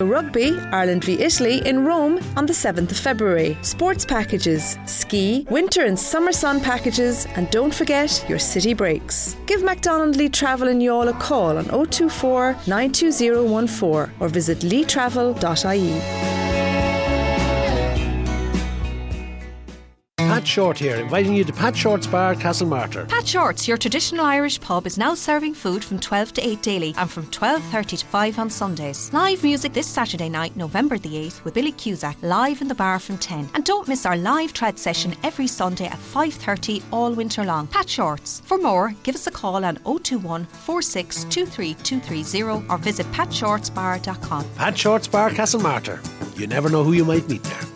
rugby, Ireland v Italy in Rome on the 7th of February. Sports packages, ski, winter and summer sun packages, and don't forget your city breaks. Give MacDonald Lee Travel in Youghal a call on 024 92014 or visit leetravel.ie. Pat Short here, inviting you to Pat Short's Bar, Castlemartyr. Pat Short's, your traditional Irish pub, is now serving food from 12 to 8 daily and from 12:30 to 5 on Sundays. Live music this Saturday night, November the 8th, with Billy Cusack live in the bar from 10. And don't miss our live trad session every Sunday at 5:30 all winter long. Pat Short's. For more, give us a call on 021 4623 230 or visit patshortsbar.com. Pat Short's Bar, Castlemartyr. You never know who you might meet there.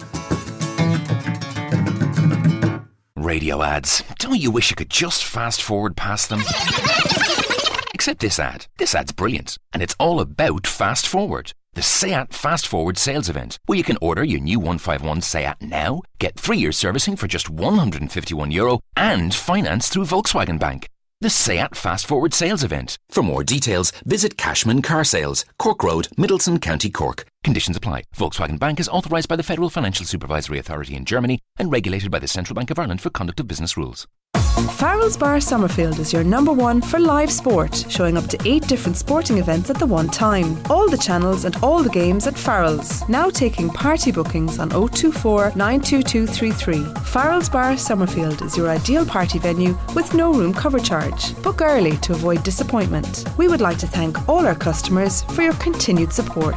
Radio ads. Don't you wish you could just fast forward past them? Except this ad. This ad's brilliant. And it's all about Fast Forward. The SEAT Fast Forward sales event, where you can order your new 151 SEAT now, get 3 years servicing for just €151 and finance through Volkswagen Bank. The SEAT Fast Forward sales event. For more details, visit Cashman Car Sales, Cork Road, Middleton, County Cork. Conditions apply. Volkswagen Bank is authorised by the Federal Financial Supervisory Authority in Germany and regulated by the Central Bank of Ireland for conduct of business rules. Farrell's Bar Summerfield is your number one for live sport, showing up to 8 different sporting events at the one time. All the channels and all the games at Farrell's. Now taking party bookings on 024 92233. Farrell's Bar Summerfield is your ideal party venue with no room cover charge. Book early to avoid disappointment. We would like to thank all our customers for your continued support.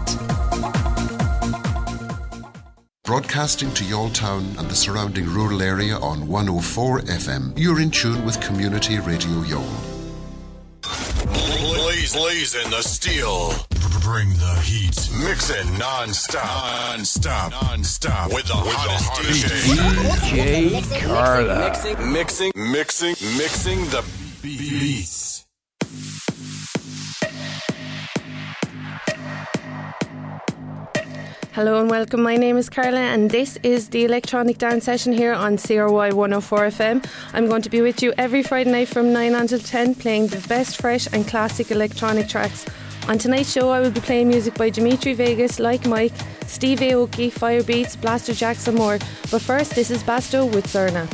Broadcasting to Youghal Town and the surrounding rural area on 104 FM. You're in tune with Community Radio Youghal. Blazing the steel. Bring the heat. Mixing non-stop. With the hottest DJ. DJ Carla. Mixing the beats. Hello and welcome, my name is Carla and this is the Electronic Dance Session here on CRY 104 FM. I'm going to be with you every Friday night from 9 until 10 playing the best fresh and classic electronic tracks. On tonight's show I will be playing music by Dimitri Vegas, Like Mike, Steve Aoki, Firebeats, Blaster Jacks and more. But first, this is Basto with Zerna.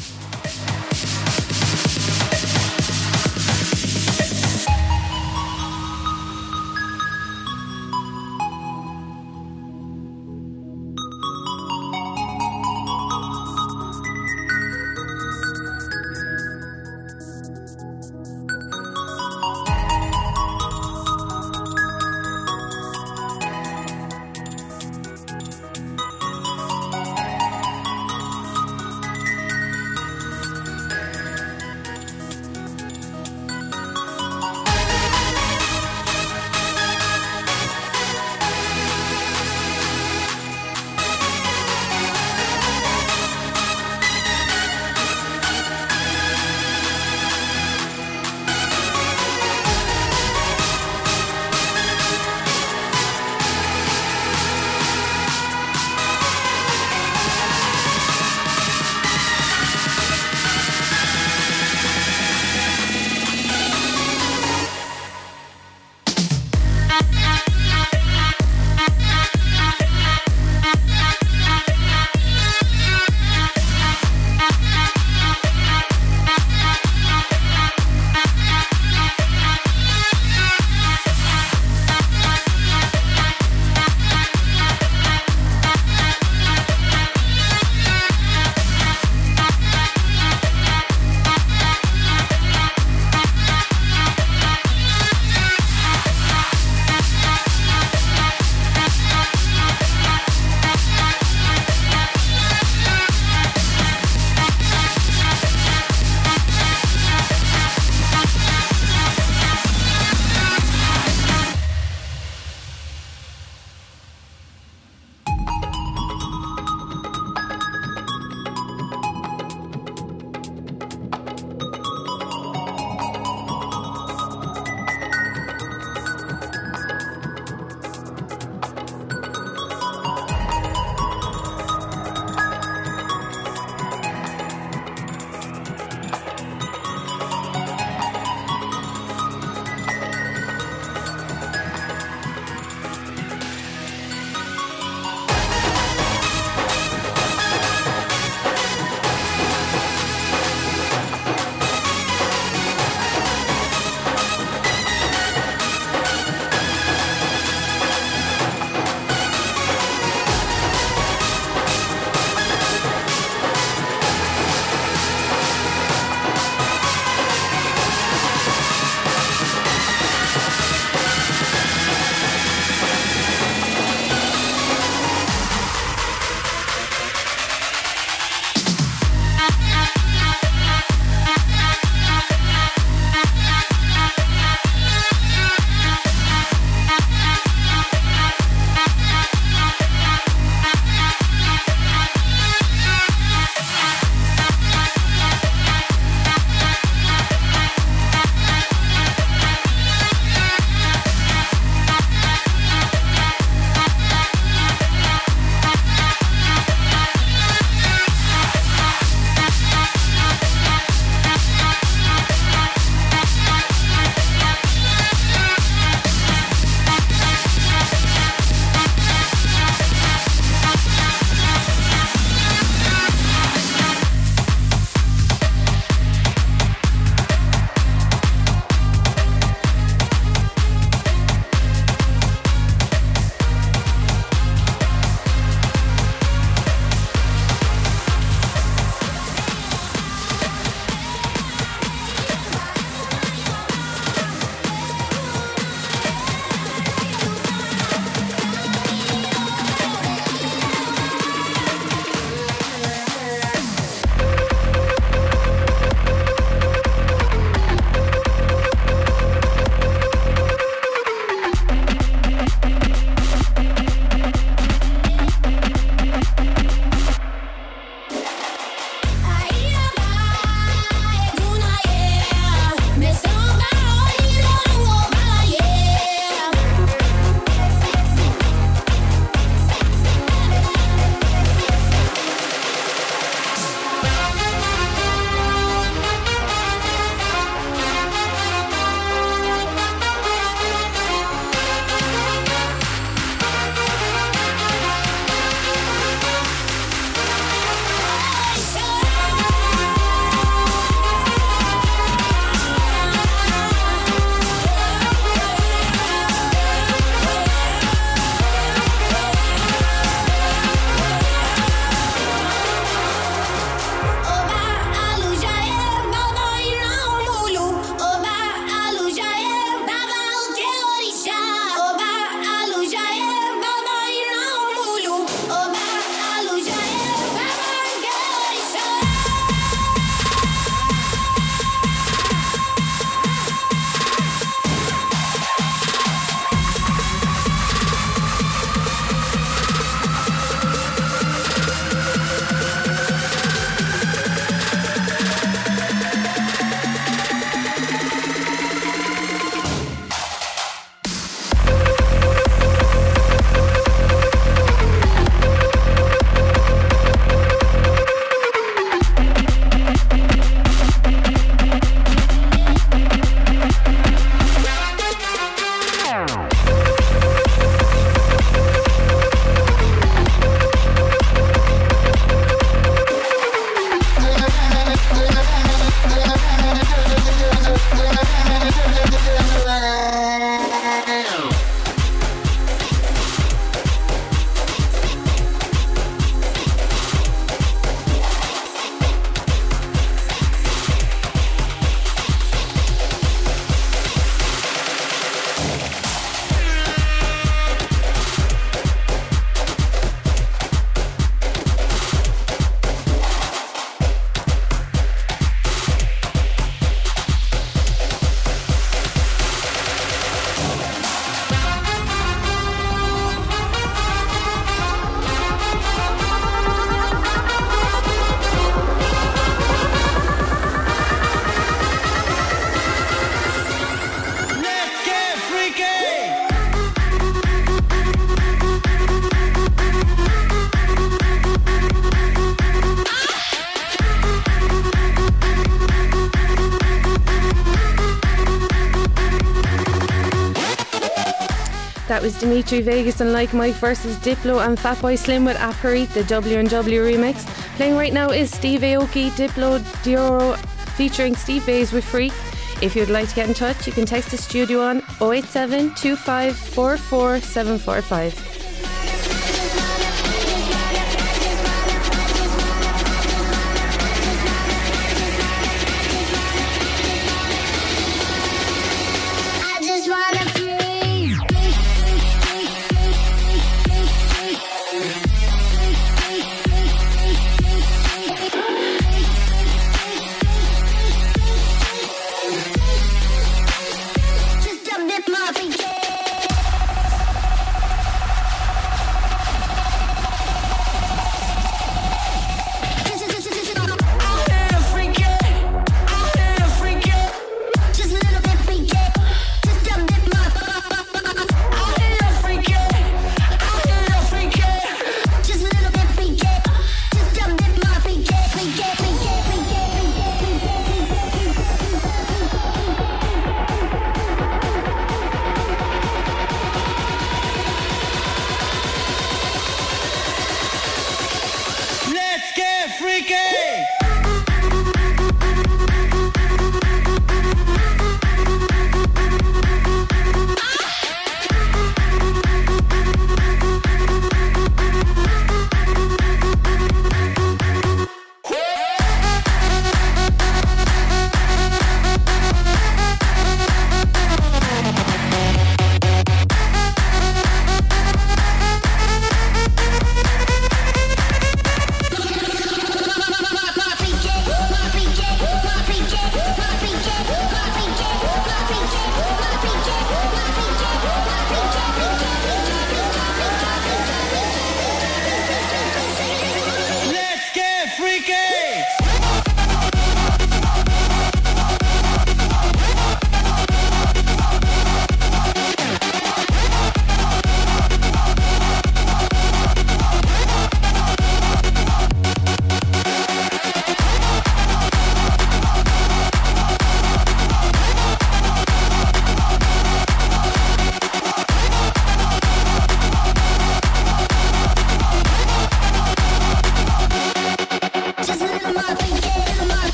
that was Dimitri Vegas and Like Mike versus Diplo and Fatboy Slim with Apparit, the W&W remix. Playing right now is Steve Aoki, Diplo, Dioro featuring Steve Bays with Freak. If you'd like to get in touch, you can text the studio on 087 2544 745.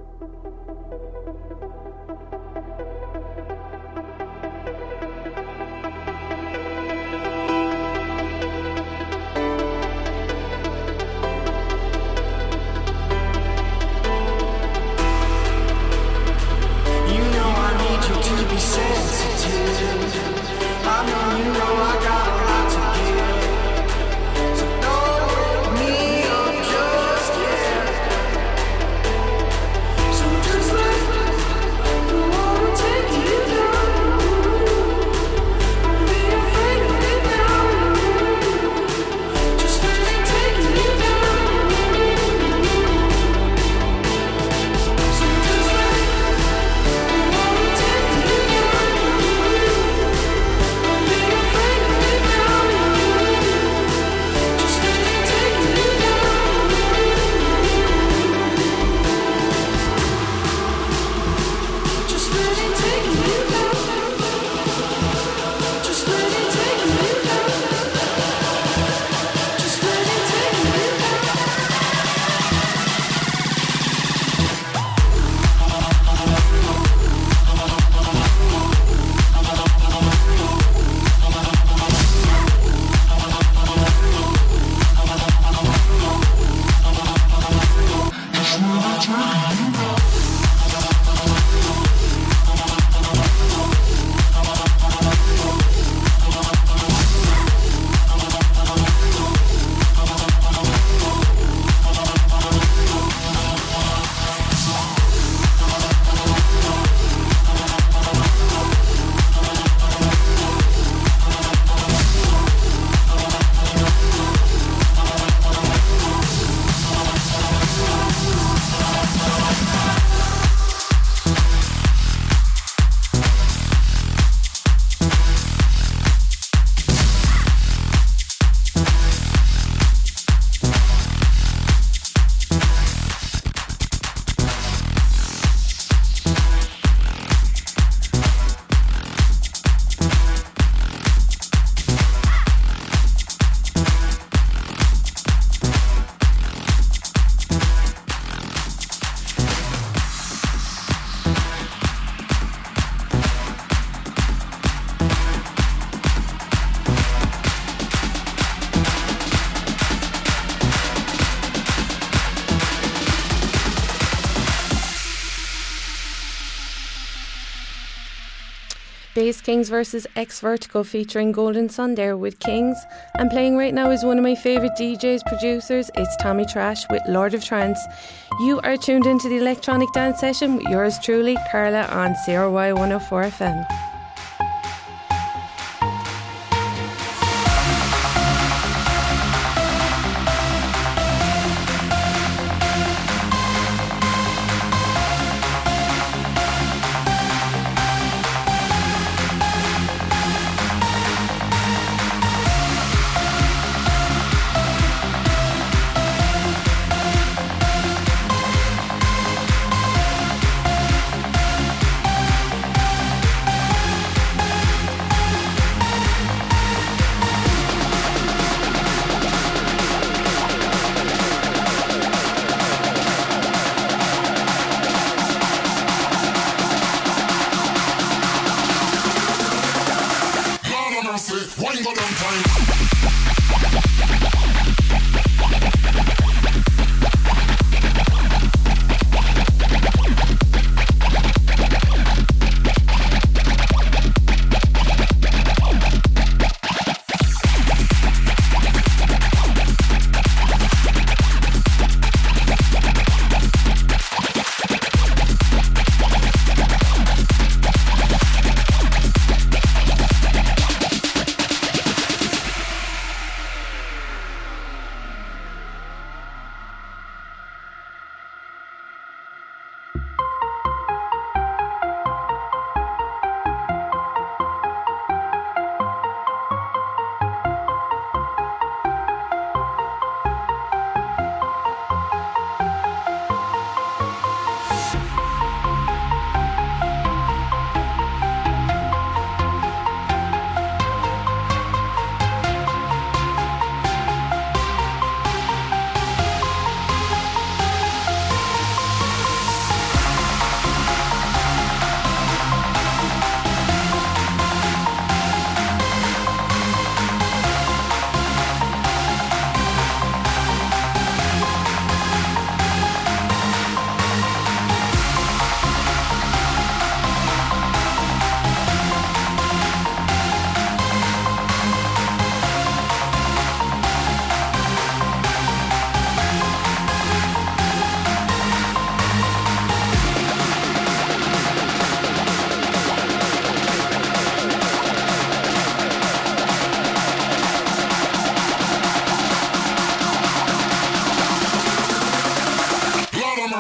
Bass Kings versus X Vertigo featuring Golden Sun there with Kings. And playing right now is one of my favourite DJs, producers. It's Tommy Trash with Lord of Trance. You are tuned into the Electronic Dance Session with yours truly, Carla, on CRY 104 FM.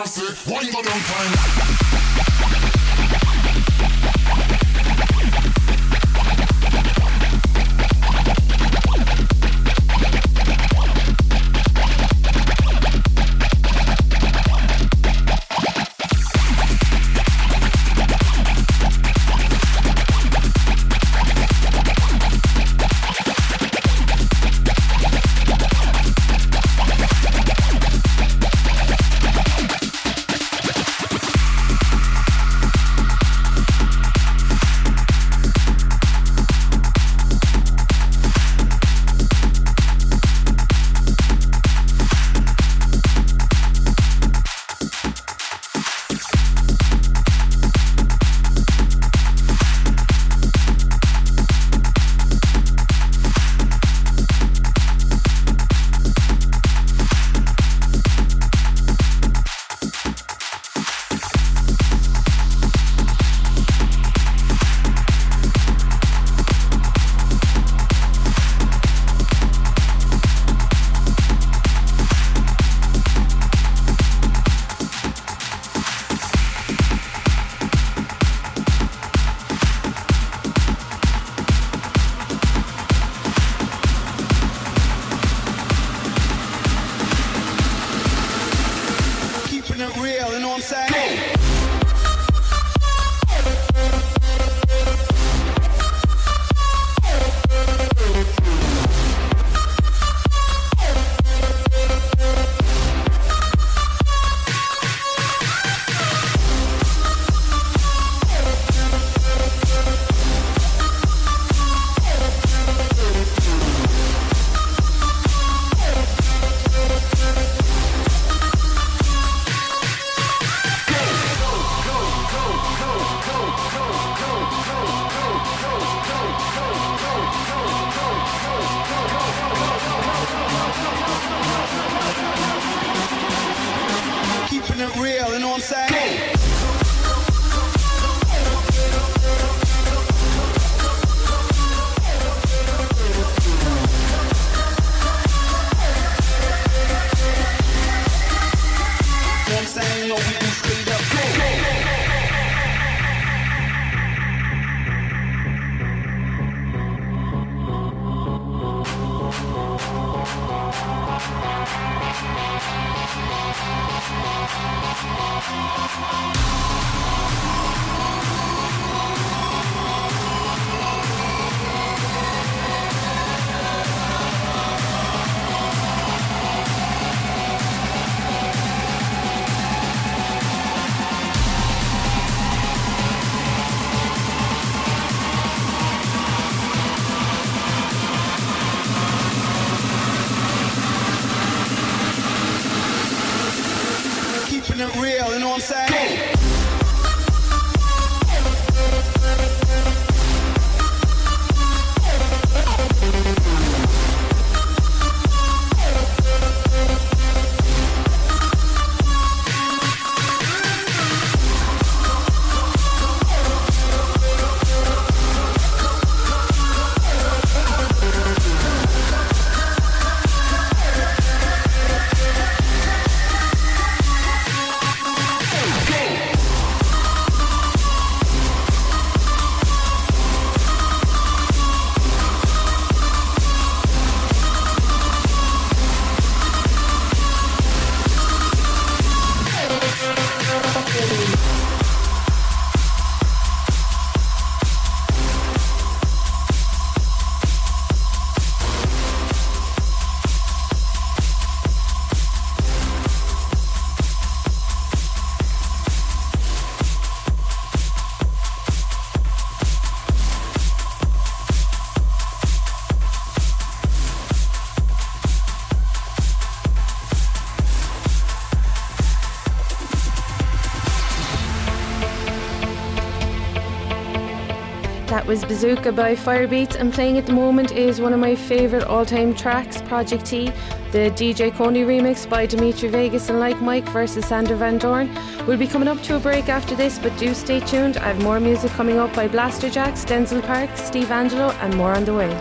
say, wine go down time. That was Bazooka by Firebeats, and playing at the moment is one of my favourite all-time tracks, Project T, the DJ Coney remix by Dimitri Vegas and Like Mike versus Sander Van Dorn. We'll be coming up to a break after this, but do stay tuned. I have more music coming up by Blasterjaxx, Denzel Park, Steve Angelo, and more on the way.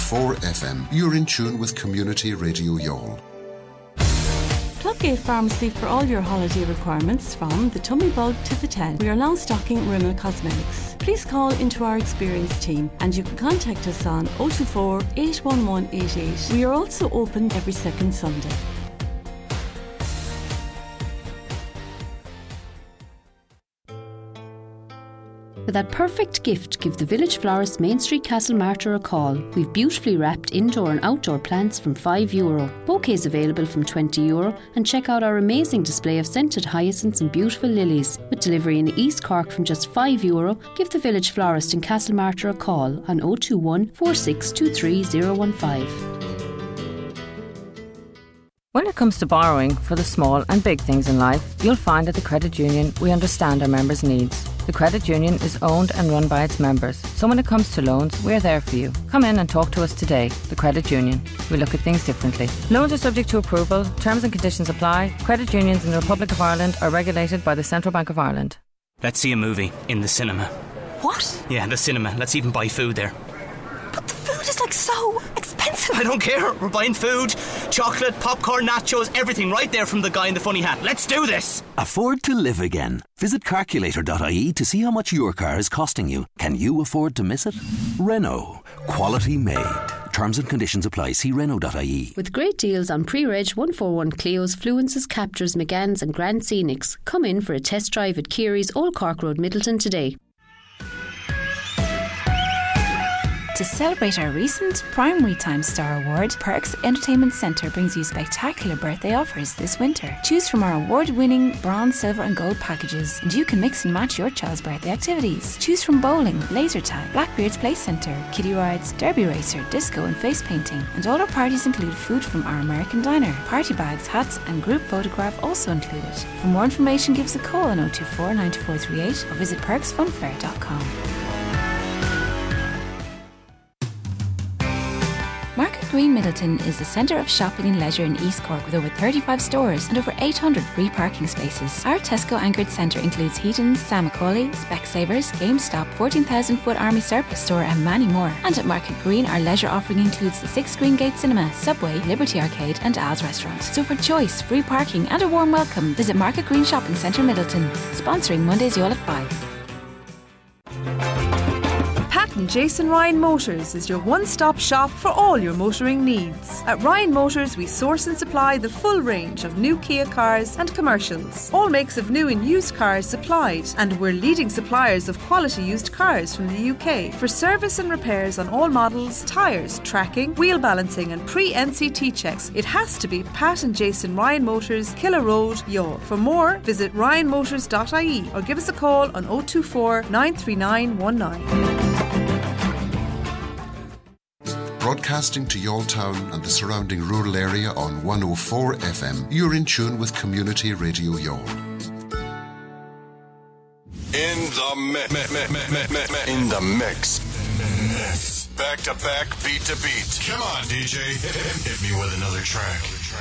104 FM. You're in tune with Community Radio Youghal. Pluggate Pharmacy for all your holiday requirements, from the tummy bug to the 10. We are now stocking Rimmel Cosmetics. Please call into our experienced team and you can contact us on 024 811 88. We are also open every second Sunday. For that perfect gift, give the Village Florist Main Street Castlemartyr a call. We've beautifully wrapped indoor and outdoor plants from €5. Bouquets available from €20, and check out our amazing display of scented hyacinths and beautiful lilies. With delivery in East Cork from just €5, give the Village Florist in Castlemartyr a call on 021 4623 015. When it comes to borrowing for the small and big things in life, you'll find at the Credit Union we understand our members' needs. The Credit Union is owned and run by its members, so when it comes to loans, we're there for you. Come in and talk to us today. The Credit Union. We look at things differently. Loans are subject to approval. Terms and conditions apply. Credit unions in the Republic of Ireland are regulated by the Central Bank of Ireland. Let's see a movie in the cinema. What? Yeah, the cinema. Let's even buy food there. But the food is like so expensive. I don't care. We're buying food, chocolate, popcorn, nachos, everything right there from the guy in the funny hat. Let's do this. Afford to live again. Visit carculator.ie to see how much your car is costing you. Can you afford to miss it? Renault. Quality made. Terms and conditions apply. See Renault.ie. With great deals on pre-reg 141 Clios, Fluences, Captors, Megans and Grand Scenics. Come in for a test drive at Keary's, Old Cork Road, Middleton today. To celebrate our recent Primary Time Star Award, Perks Entertainment Centre brings you spectacular birthday offers this winter. Choose from our award-winning bronze, silver and gold packages, and you can mix and match your child's birthday activities. Choose from bowling, laser tag, Blackbeard's Play Centre, kiddie rides, derby racer, disco and face painting. And all our parties include food from our American diner. Party bags, hats and group photograph also included. For more information, give us a call on 024 9438 or visit perksfunfair.com. Market Green Middleton is the centre of shopping and leisure in East Cork with over 35 stores and over 800 free parking spaces. Our Tesco anchored centre includes Heaton's, Sam Macaulay, Specsavers, GameStop, 14,000 Foot Army Surplus Store and many more. And at Market Green, our leisure offering includes the 6 Green Gate Cinema, Subway, Liberty Arcade and Al's Restaurant. So for choice, free parking and a warm welcome, visit Market Green Shopping Centre Middleton. Sponsoring Mondays Youghal at 5. Jason Ryan Motors is your one-stop shop for all your motoring needs. At Ryan Motors, we source and supply the full range of new Kia cars and commercials. All makes of new and used cars supplied, and we're leading suppliers of quality used cars from the UK. For service and repairs on all models, tyres, tracking, wheel balancing and pre-NCT checks, it has to be Pat and Jason Ryan Motors, Killer Road, Youghal. For more, visit ryanmotors.ie or give us a call on 024 93919. Broadcasting to Youghal Town and the surrounding rural area on 104 FM. You're in tune with Community Radio Youghal. In the mix. Back to back, beat to beat. Come on, DJ. Hit me with another track.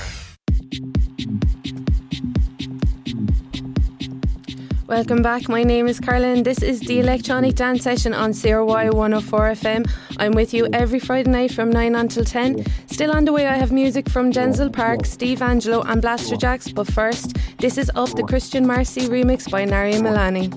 Welcome back. My name is Carla and this is the Electronic Dance Session on CRY 104 FM. I'm with you every Friday night from 9 until 10. Still on the way, I have music from Denzel Park, Steve Angelo and Blaster Jacks. But first, this is Up, the Christian Marcy remix by Naria Milani.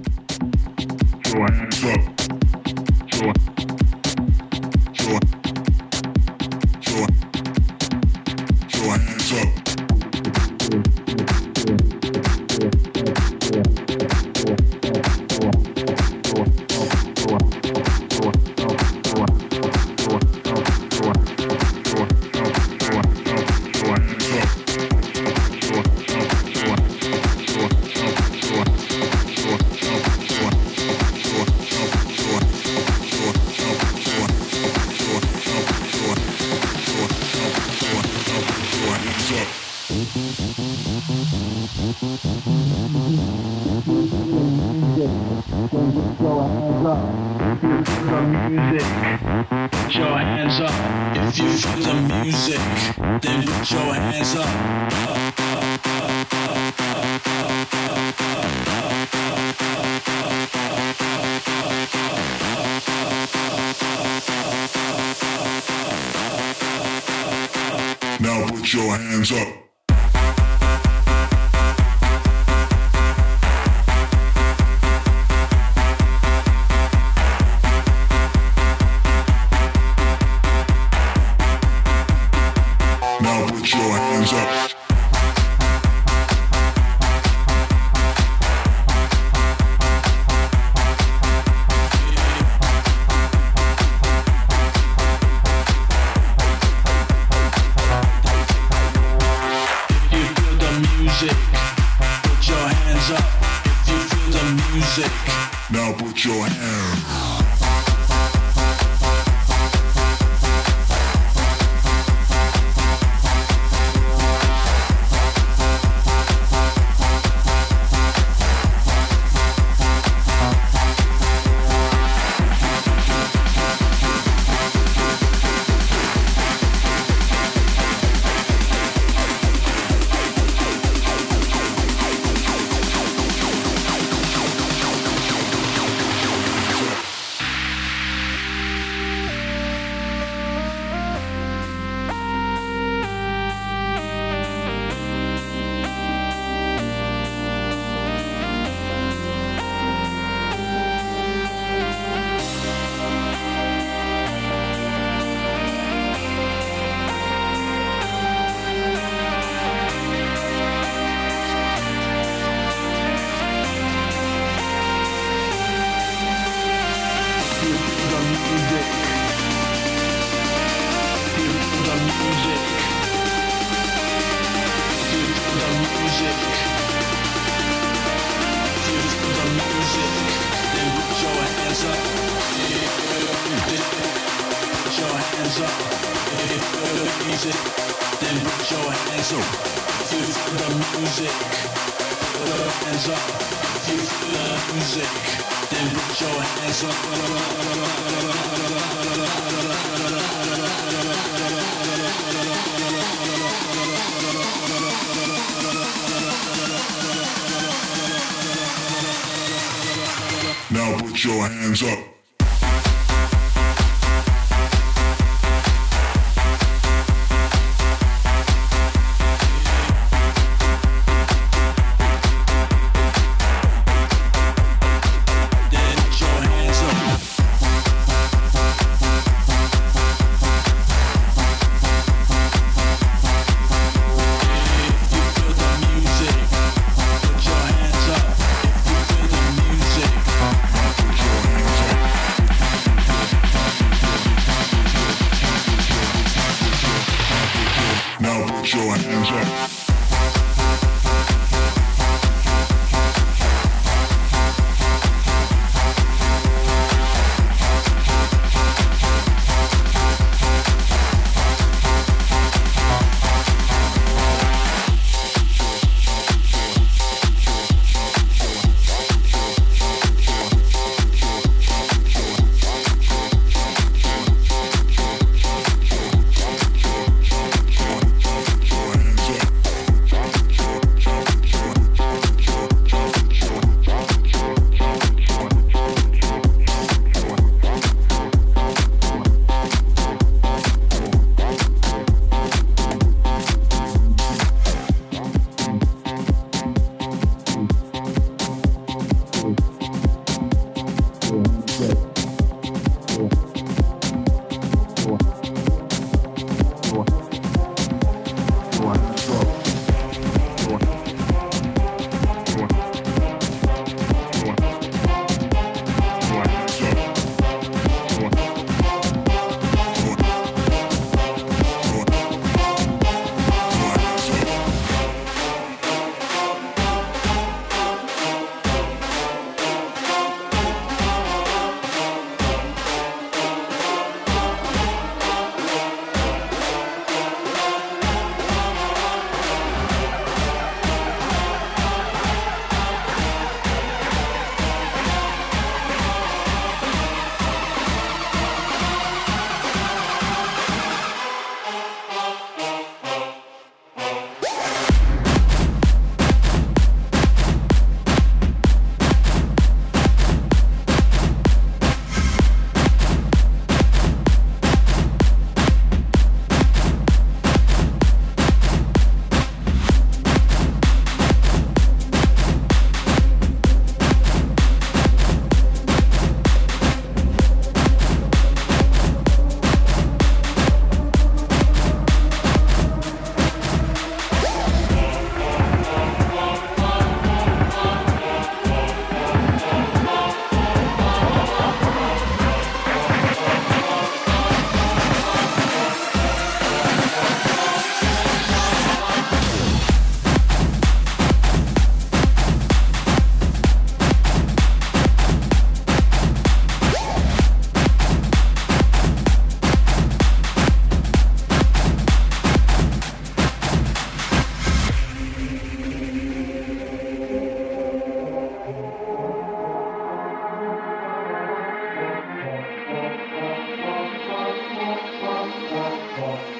Now put your hands up. Now put your hands up. Now put your hands. Now put your hands up.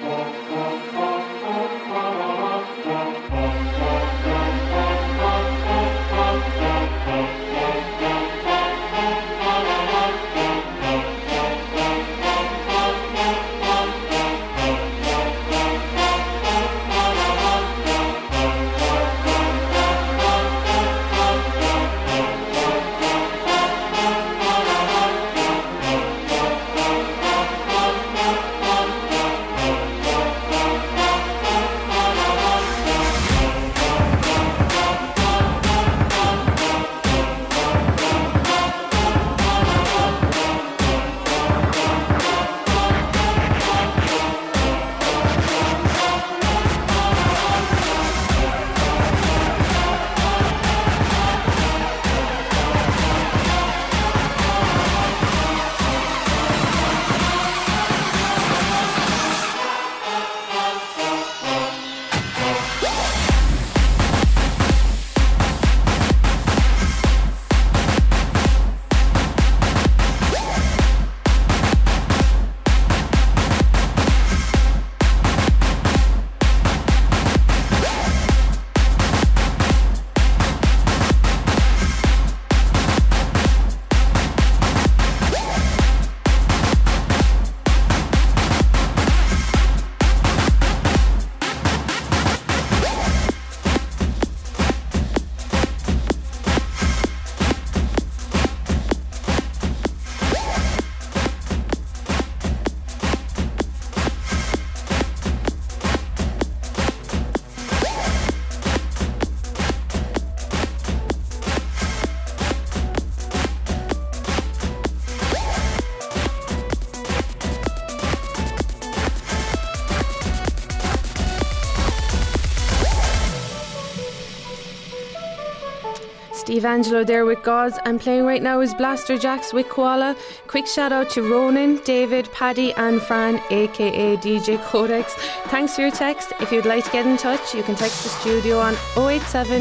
Steve Angelo there with Gauze, and playing right now is Blaster Jacks with Koala. Quick shout out to Ronan, David, Paddy and Fran aka DJ Codex. Thanks for your text. If you'd like to get in touch, you can text the studio on 087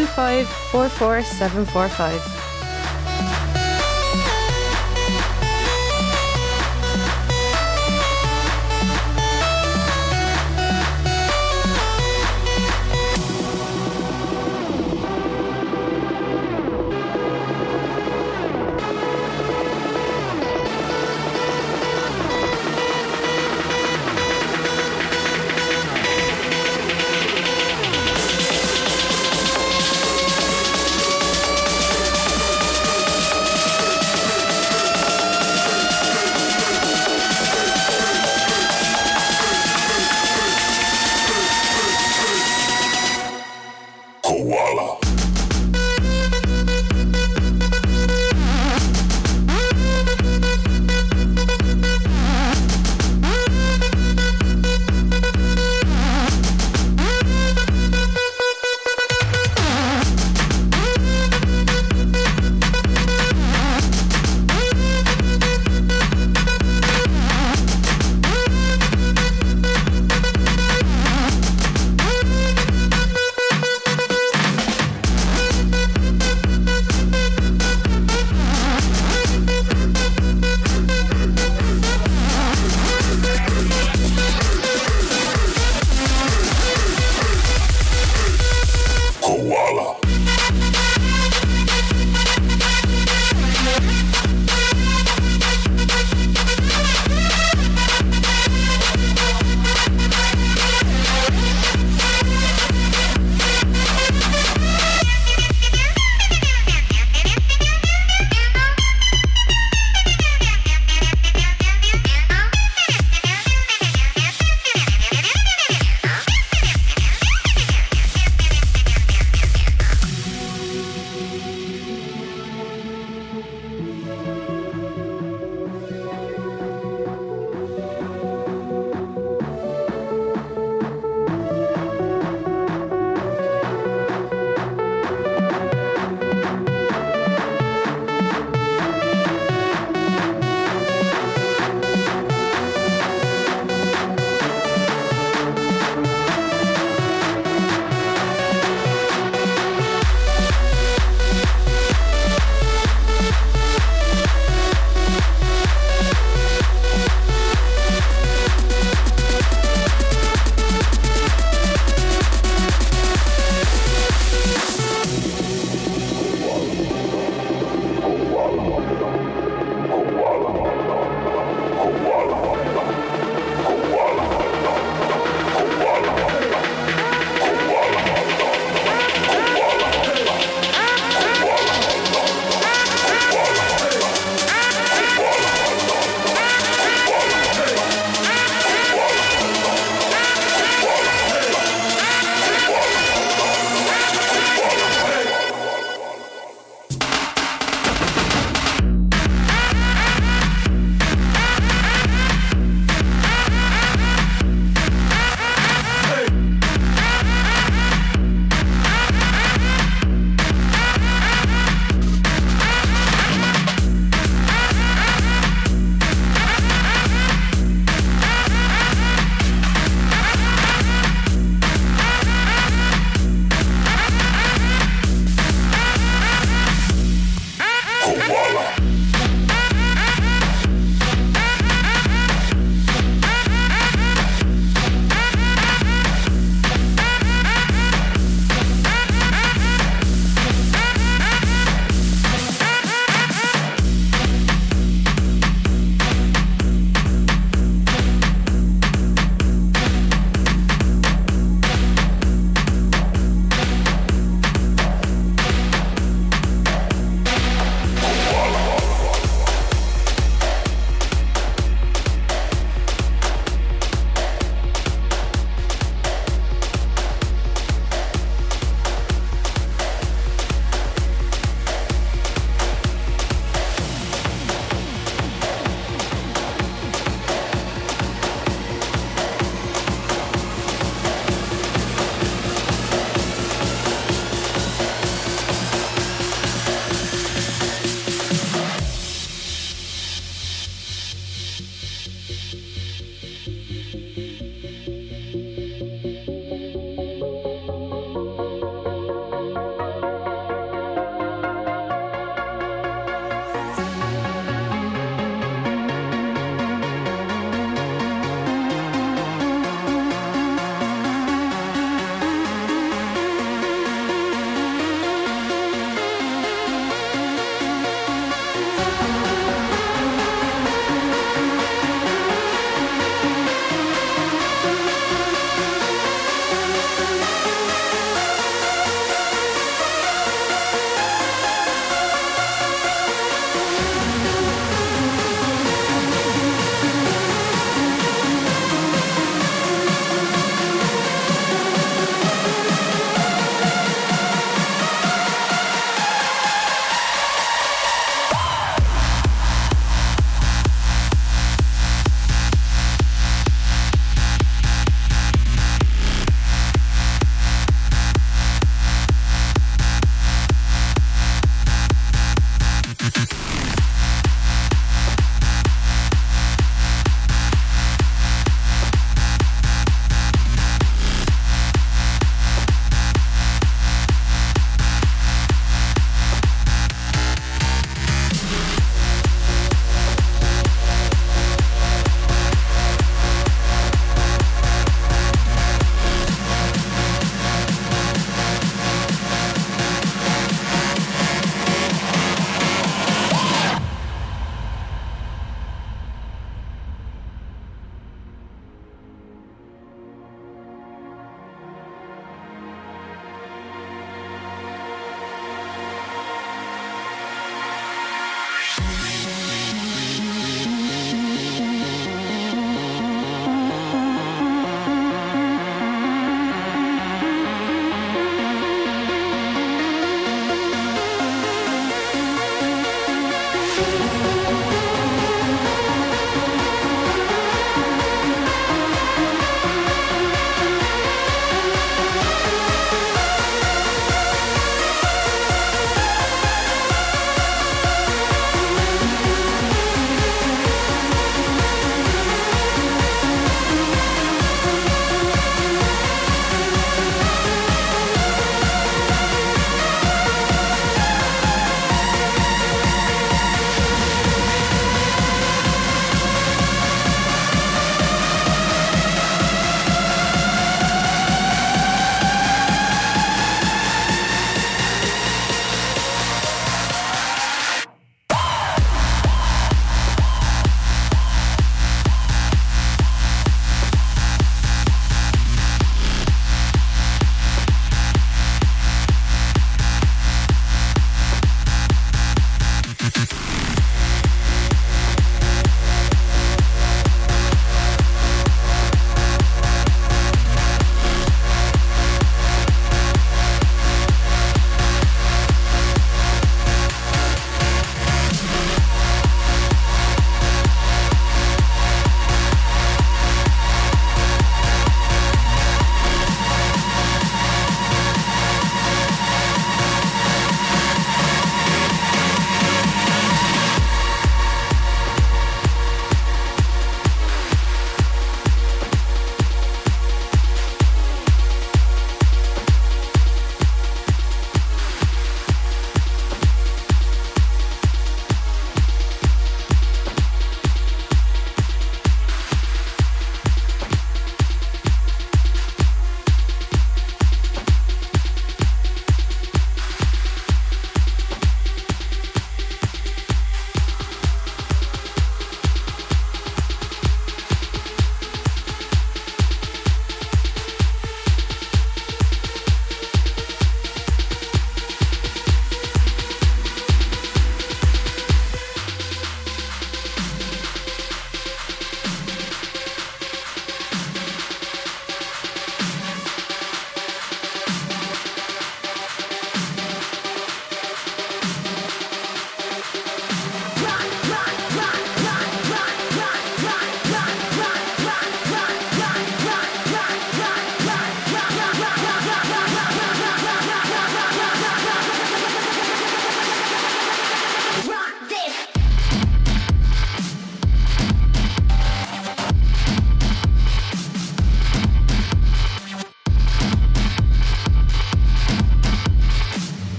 25 44 745.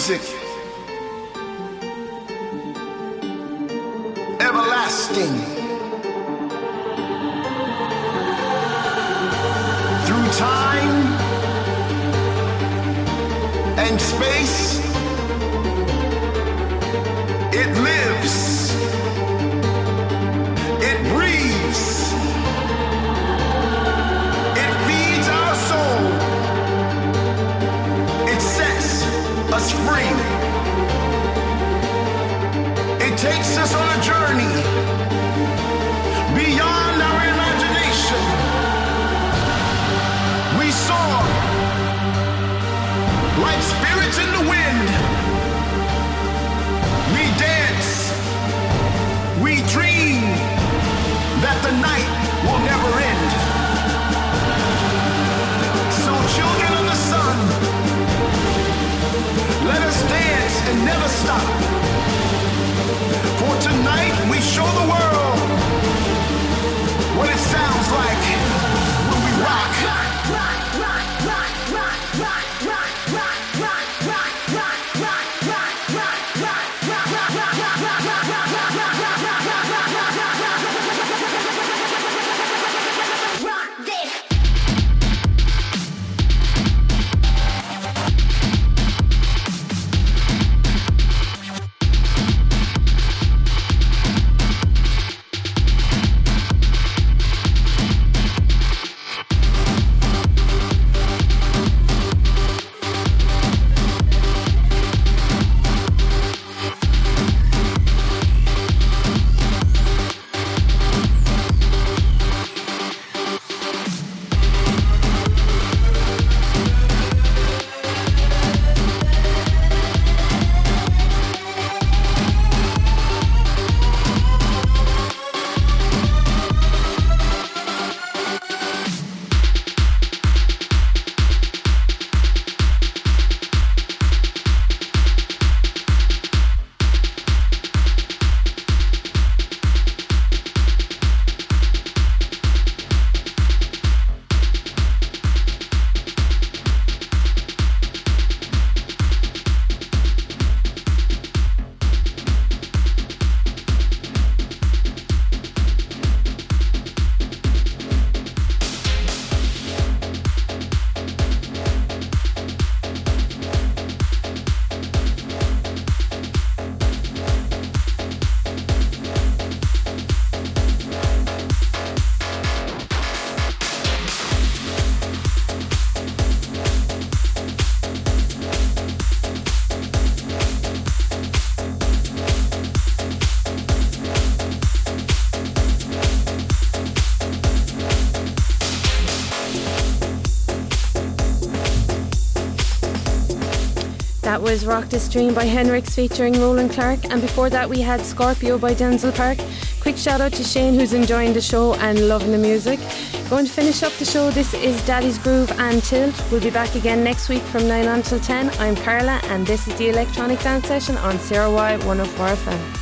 music, everlasting. Through time and space, it lives, it breathes, it feeds our soul, it sets us free. It takes us on a journey beyond our imagination. We soar like spirits in the wind. We dance, we dream that the night will never end. So children of the sun, let us dance and never stop. For tonight we show the world what it sounds like when we rock. That was Rock This Dream by Henrix featuring Roland Clark, and before that we had Scorpio by Denzel Park. Quick shout out to Shane, who's enjoying the show and loving the music. Going to finish up the show, this is Daddy's Groove and Tilt. We'll be back again next week from 9 until 10. I'm Carla and this is the Electronic Dance Session on CRY 104 FM.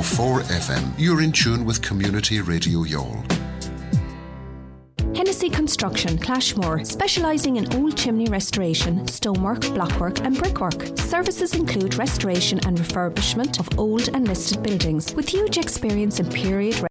104 FM. You're in tune with Community Radio Youghal. Hennessy Construction, Clashmore, specialising in old chimney restoration, stonework, blockwork and brickwork. Services include restoration and refurbishment of old and listed buildings with huge experience in period